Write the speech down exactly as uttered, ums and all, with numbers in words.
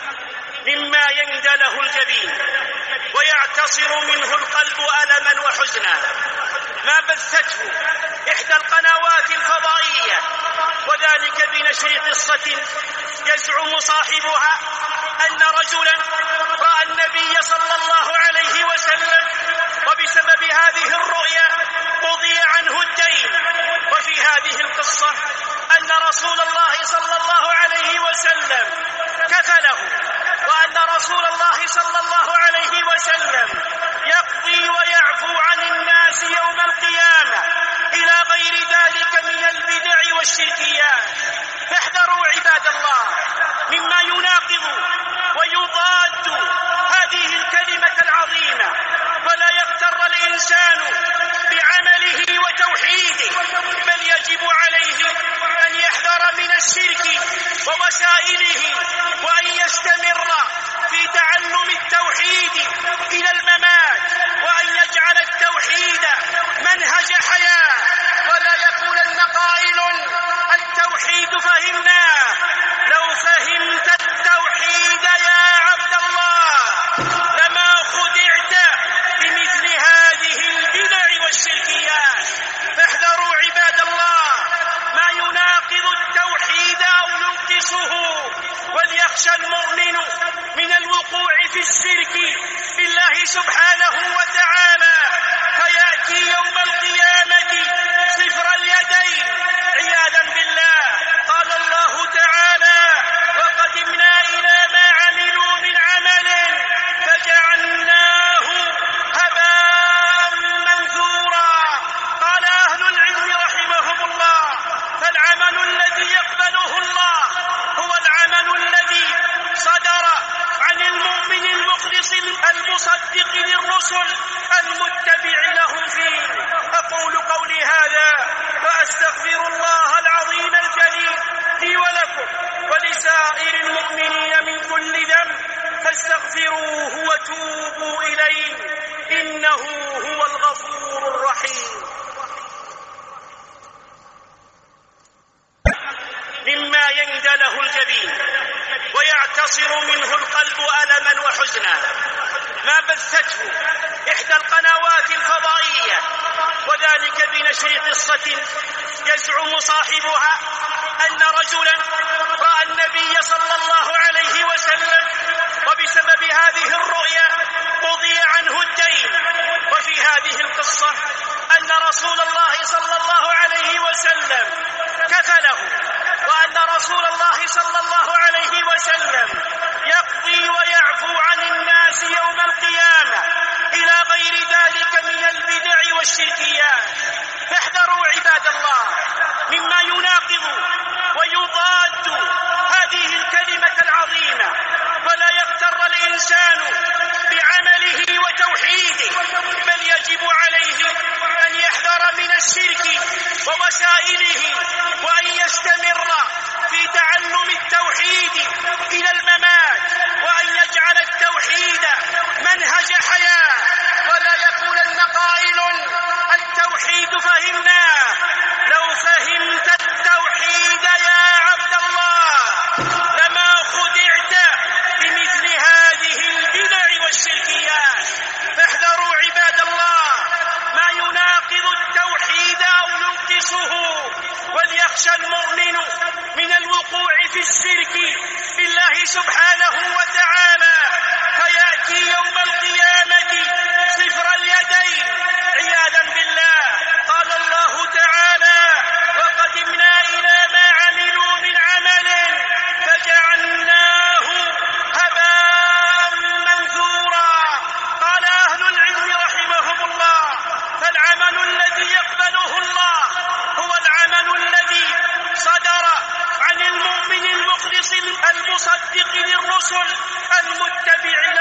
مما يندله الجبين ويعتصر منه القلب ألما وحزنا ما بثته إحدى القنوات الفضائية، وذلك بنشر قصة يزعم صاحبها أن رجلا رأى النبي صلى الله عليه وسلم وبسبب هذه الرؤيا قضي عنه الدين. وفي هذه القصة أن رسول الله صلى الله عليه وسلم كفله، وأن رسول الله صلى الله عليه وسلم يقضي ويعفو عن الناس يوم القيامة إلى غير ذلك من البدع والشركيات. فاحذروا عباد الله مما يناقض ويضاد هذه الكلمة العظيمة، فلا يغتر الإنسان بعمله وتوحيده، بل يجب عليه أن يحذر من الشرك ووسائله، وأن يستمر في تعلم التوحيد إلى الممات، وأن يجعل التوحيد منهج حياة، ولا يقولن قائل التوحيد فهمناه. لو فهمت التوحيد يا عبد الله لما خدعت بمثل هذه البدع والشركيات. فاحذروا عباد الله ما يناقض التوحيد أو ينقصه، وليخشى المؤمن من الوقوع في الشرك بالله سبحانه وتعالى، فيأتي يوم القيامة صفر اليدين عياذا بالله. قال الله تعالى: وقدمنا إلى ما عملوا من عمل فجعلناه هباء منثورا. قال أهل العلم رحمهم الله: فالعمل الذي يقبله الله هو العمل الذي صدر عن المؤمن المخلص المصدق للرسل المتبع لهم فيه. أقول قولي هذا وأستغفر الله العظيم الجليل لي ولكم ولسائر المؤمنين من كل ذنب، فاستغفروه وتوبوا إليه إنه هو الغفور الرحيم. مما يندله الجبين ويعتصر منه القلب ألما وحزنا ما بثته إحدى القنوات الفضائية، وذلك بنشر قصة يزعم صاحبها أن رجلا رأى النبي صلى الله عليه وسلم وبسبب هذه الرؤيا قضي عنه الدين. وفي هذه القصة أن رسول الله صلى الله عليه وسلم كفله، وأن رسول الله صلى الله عليه وسلم يقضي ويعفو عن الناس يوم القيامة إلى غير ذلك من البدع والشركيات. فاحذروا عباد الله مما يناقض ويضاد هذه الكلمة العظيمة، فلا يغتر الإنسان بعمله وتوحيده، بل يجب عليه أن يحذر من الشرك ووسائله، وأن يستمر في تعلم التوحيد إلى الممات، وأن يجعل التوحيد منهج حياة، ولا يقولن قائل التوحيد فهمناه. لو فهمت التوحيد يا عبد الله لما خدعت بمثل هذه البدع والشركيات. فاحذروا عباد الله ما يناقض التوحيد أو ينقصه، وليخشى المؤمن من الوقوع في الشرك بالله سبحانه وتعالى، فيأتي يوم القيامة صفر اليدين عياذا بالله. قال الله تعالى: وقدمنا إلى ما عملوا من عمل فجعلناه هباء منثورا. قال أهل العلم رحمهم الله: فالعمل الذي يقبله الله هو العمل الذي صدر عن المؤمن المخلص المصدق للرسل المتبع